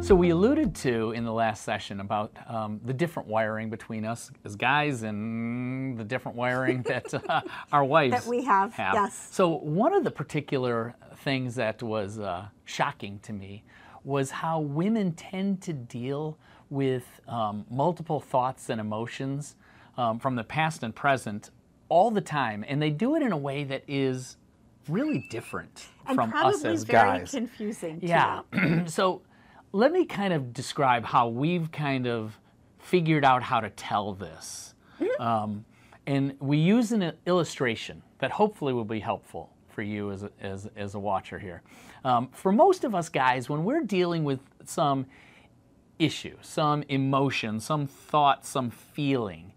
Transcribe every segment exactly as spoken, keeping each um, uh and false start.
So we alluded to in the last session about um, the different wiring between us as guys and the different wiring that uh, our wives that we have. have. Yes. So one of the particular things that was uh, shocking to me was how women tend to deal with um, multiple thoughts and emotions um, from the past and present all the time, and they do it in a way that is really different and from us as very guys. Confusing. Too. Yeah. So let me kind of describe how we've kind of figured out how to tell this. Mm-hmm. Um, and we use an illustration that hopefully will be helpful for you as a, as, as a watcher here. Um, for most of us guys, when we're dealing with some issue, some emotion, some thought, some feeling,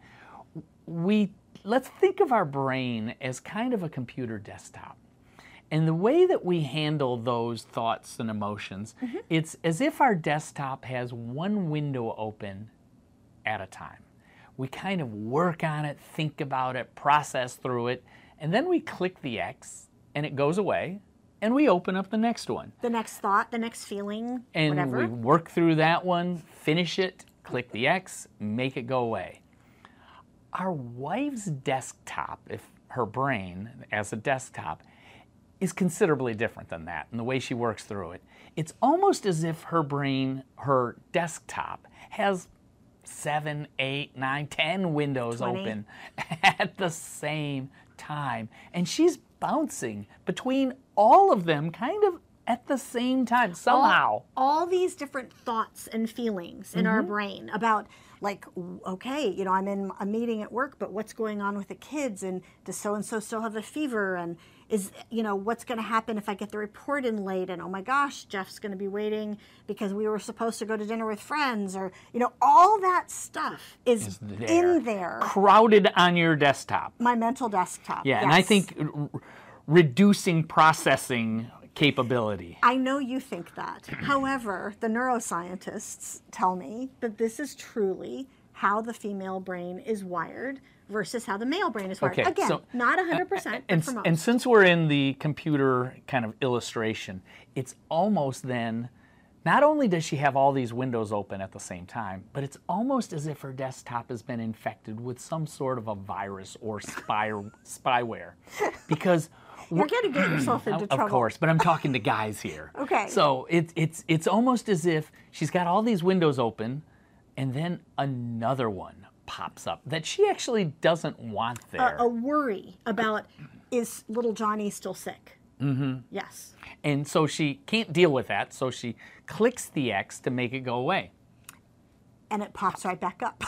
we let's think of our brain as kind of a computer desktop. And the way that we handle those thoughts and emotions, mm-hmm. it's as if our desktop has one window open at a time. We kind of work on it, think about it, process through it, and then we click the X, and it goes away, and we open up the next one. The next thought, the next feeling, and whatever. And we work through that one, finish it, click the X, make it go away. Our wife's desktop, if her brain as a desktop, is considerably different than that, and the way she works through it. It's almost as if her brain, her desktop, has seven, eight, nine, ten windows twenty open at the same time. And she's bouncing between all of them kind of at the same time, somehow. All, all these different thoughts and feelings in mm-hmm. our brain about, like, okay, you know, I'm in a meeting at work, but what's going on with the kids? And does so-and-so still have a fever? And is, you know, what's going to happen if I get the report in late? And, oh my gosh, Jeff's going to be waiting because we were supposed to go to dinner with friends. Or, you know, all that stuff is, is there. in there. Crowded on your desktop. My mental desktop. Yeah, yes. And I think r- reducing processing capability. I know you think that. However, the neuroscientists tell me that this is truly how the female brain is wired versus how the male brain is wired. Okay, Again, so, not one hundred percent, and, but for most. And since we're in the computer kind of illustration, it's almost then, not only does she have all these windows open at the same time, but it's almost as if her desktop has been infected with some sort of a virus or spy, spyware. Because you're going to get yourself into of trouble. Of course, but I'm talking to guys here. Okay. So it, it's it's almost as if she's got all these windows open, and then another one pops up that she actually doesn't want there. A, a worry about, is little Johnny still sick? Mm-hmm. Yes. And so she can't deal with that, so she clicks the X to make it go away. And it pops right back up.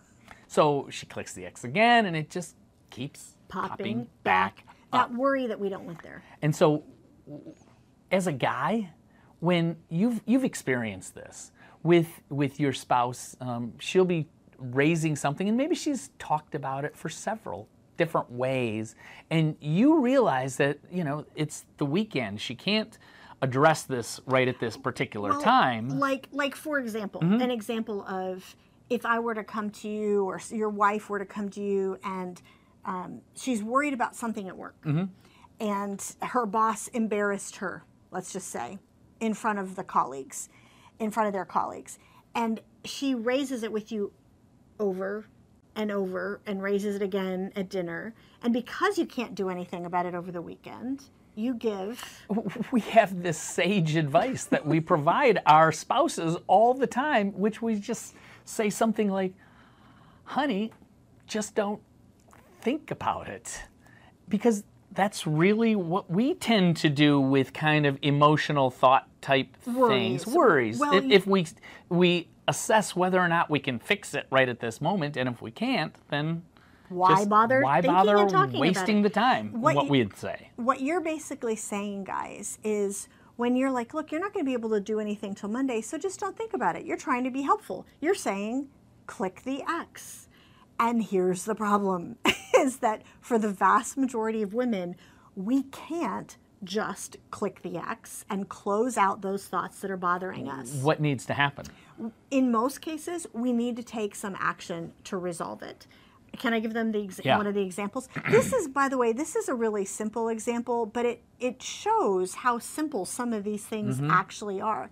So she clicks the X again, and it just keeps popping, popping back. back. That worry that we don't want there. And so, as a guy, when you've you've experienced this with with your spouse, um, she'll be raising something, and maybe she's talked about it for several different ways, and you realize that, you know, it's the weekend. She can't address this right at this particular well, time. Like, like for example, mm-hmm. an example of if I were to come to you, or your wife were to come to you, and Um, she's worried about something at work, mm-hmm. and her boss embarrassed her, let's just say, in front of the colleagues, in front of their colleagues. And she raises it with you over and over and raises it again at dinner. And because you can't do anything about it over the weekend, you give... We have this sage advice that we provide our spouses all the time, which we just say something like, honey, just don't think about it, because that's really what we tend to do with kind of emotional thought type worries. things, worries. Well, if, you... if we we assess whether or not we can fix it right at this moment, and if we can't, then why just, bother? Why thinking bother and talking wasting about it? the time? What, what you, we'd say. What you're basically saying, guys, is when you're like, look, you're not going to be able to do anything till Monday, so just don't think about it. You're trying to be helpful. You're saying, click the X. And here's the problem, is that for the vast majority of women, we can't just click the X and close out those thoughts that are bothering us. What needs to happen? In most cases, we need to take some action to resolve it. Can I give them the exa- yeah. one of the examples? This is, by the way, this is a really simple example, but it, it shows how simple some of these things mm-hmm. actually are.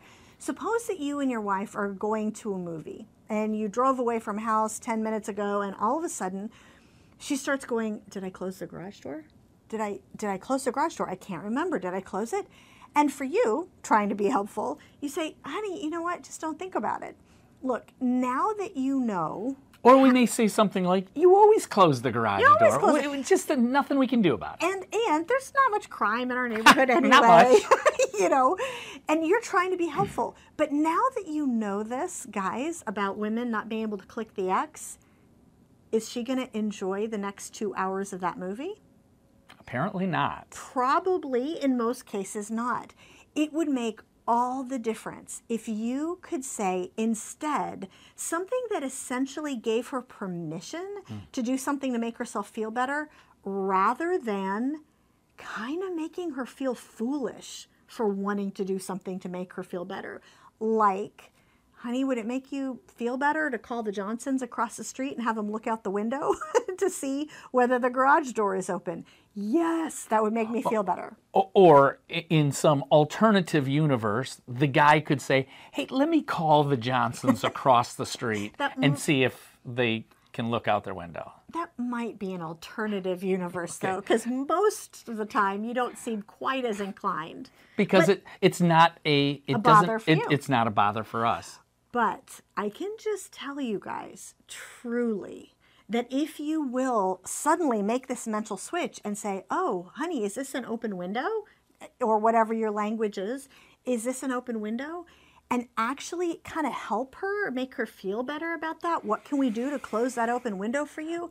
Suppose that you and your wife are going to a movie and you drove away from house ten minutes ago and all of a sudden she starts going, did I close the garage door? Did I did I close the garage door? I can't remember. Did I close it? And for you, trying to be helpful, you say, honey, you know what? Just don't think about it. Look, now that you know. Or we may say something like, you always close the garage You always door. close Well, it's just uh, nothing we can do about it. And and there's not much crime in our neighborhood anyway. Not much. You know, and you're trying to be helpful. But now that you know this, guys, about women not being able to click the X, is she going to enjoy the next two hours of that movie? Apparently not. Probably, in most cases, not. It would make all the difference if you could say instead something that essentially gave her permission mm. to do something to make herself feel better, rather than kind of making her feel foolish for wanting to do something to make her feel better. Like, honey, would it make you feel better to call the Johnsons across the street and have them look out the window to see whether the garage door is open? Yes, that would make me feel better. Or in some alternative universe, the guy could say, hey, let me call the Johnsons across the street and see if they can look out their window. That might be an alternative universe, okay. though, because most of the time you don't seem quite as inclined. Because it, it's not a, it a doesn't, bother for it, you. It's not a bother for us. But I can just tell you guys, truly, that if you will suddenly make this mental switch and say, oh, honey, is this an open window? Or whatever your language is, is this an open window? And actually kind of help her, make her feel better about that. What can we do to close that open window for you?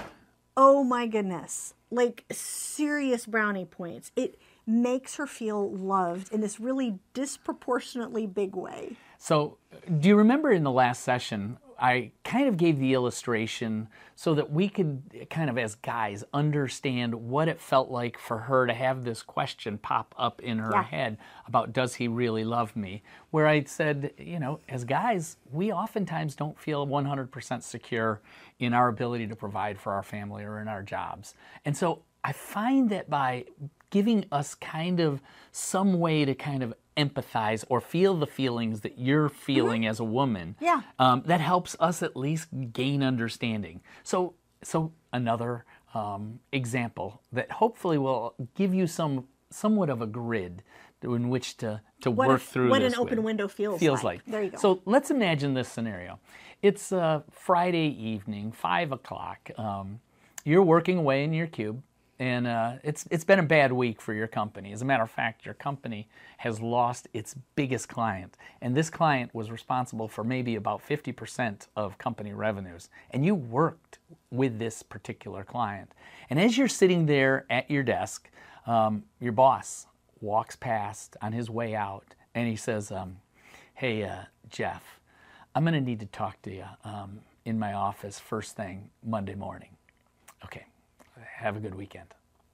Oh my goodness. Like serious brownie points. It makes her feel loved in this really disproportionately big way. So do you remember in the last session, I kind of gave the illustration so that we could kind of, as guys, understand what it felt like for her to have this question pop up in her yeah. head about, does he really love me? Where I said, you know, as guys, we oftentimes don't feel one hundred percent secure in our ability to provide for our family or in our jobs. And so I find that by giving us kind of some way to kind of empathize or feel the feelings that you're feeling mm-hmm. as a woman, yeah. um, that helps us at least gain understanding. So, so another um, example that hopefully will give you some somewhat of a grid in which to, to what work if, through what this an open with. window feels, feels like. like. There you go. So let's imagine this scenario. It's a Friday evening, five o'clock. Um, you're working away in your cube. And uh, it's it's been a bad week for your company. As a matter of fact, your company has lost its biggest client. And this client was responsible for maybe about fifty percent of company revenues. And you worked with this particular client. And as you're sitting there at your desk, um, your boss walks past on his way out. And he says, um, hey, uh, Jeff, I'm going to need to talk to you um, in my office first thing Monday morning. Okay. Have a good weekend.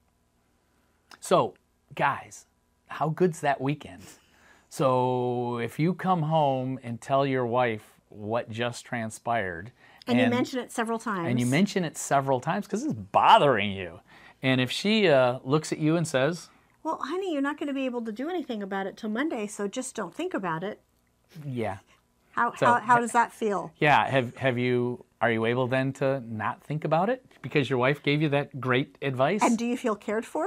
So, guys, how good's that weekend? So, if you come home and tell your wife what just transpired, and, and you mention it several times, and you mention it several times because it's bothering you, and if she uh, looks at you and says, "Well, honey, you're not going to be able to do anything about it till Monday, so just don't think about it." Yeah. How so, how, how does that feel? Yeah. Have have you? Are you able then to not think about it because your wife gave you that great advice? And do you feel cared for?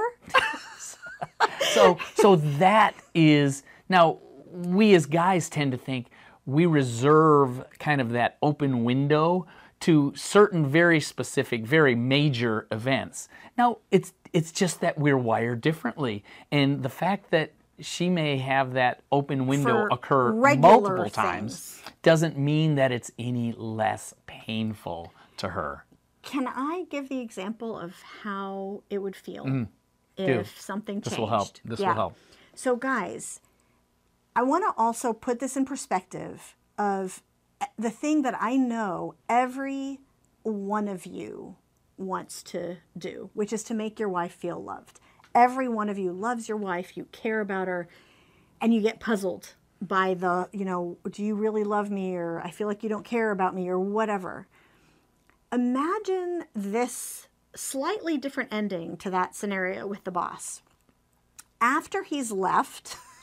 so so that is, now we as guys tend to think we reserve kind of that open window to certain very specific, very major events. Now it's it's just that we're wired differently. And the fact that she may have that open window For occur multiple things. times doesn't mean that it's any less painful to her. Can I give the example of how it would feel Mm, if do. something changed? This will help. This yeah. will help. So guys, I want to also put this in perspective of the thing that I know every one of you wants to do, which is to make your wife feel loved. Every one of you loves your wife, you care about her, and you get puzzled by the, you know, do you really love me, or I feel like you don't care about me, or whatever. Imagine this slightly different ending to that scenario with the boss. After he's left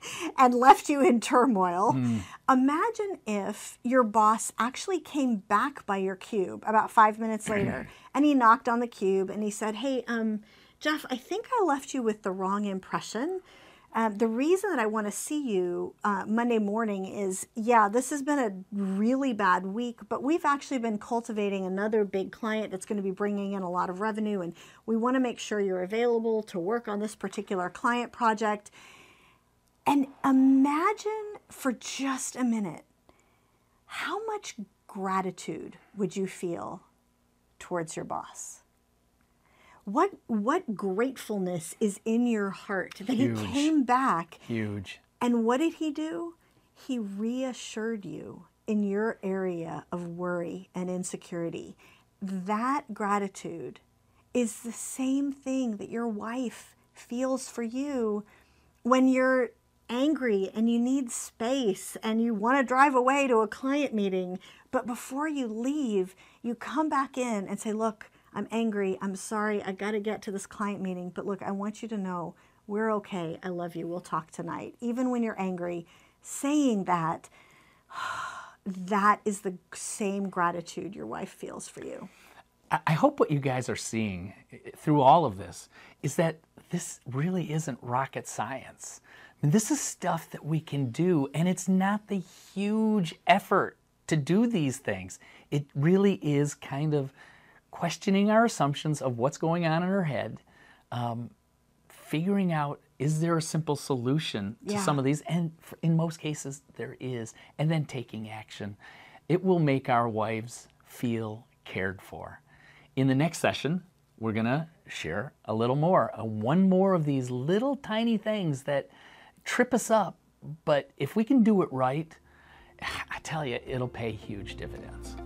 and left you in turmoil. Mm. Imagine if your boss actually came back by your cube about five minutes later and he knocked on the cube and he said, hey, um, Jeff, I think I left you with the wrong impression. Um, the reason that I want to see you uh, Monday morning is, yeah, this has been a really bad week, but we've actually been cultivating another big client that's going to be bringing in a lot of revenue, and we want to make sure you're available to work on this particular client project. And imagine for just a minute, how much gratitude would you feel towards your boss? What what gratefulness is in your heart that Huge. He came back? Huge. And what did he do? He reassured you in your area of worry and insecurity. That gratitude is the same thing that your wife feels for you when you're angry and you need space and you want to drive away to a client meeting. But before you leave, you come back in and say, look, I'm angry. I'm sorry. I got to get to this client meeting. But look, I want you to know we're okay. I love you. We'll talk tonight. Even when you're angry, saying that, that is the same gratitude your wife feels for you. I hope what you guys are seeing through all of this is that this really isn't rocket science. I mean, this is stuff that we can do, and it's not the huge effort to do these things. It really is kind of questioning our assumptions of what's going on in our head, um, figuring out, is there a simple solution to yeah. some of these? And in most cases, there is. And then taking action. It will make our wives feel cared for. In the next session, we're going to share a little more, uh, one more of these little tiny things that trip us up. But if we can do it right, I tell you, it'll pay huge dividends.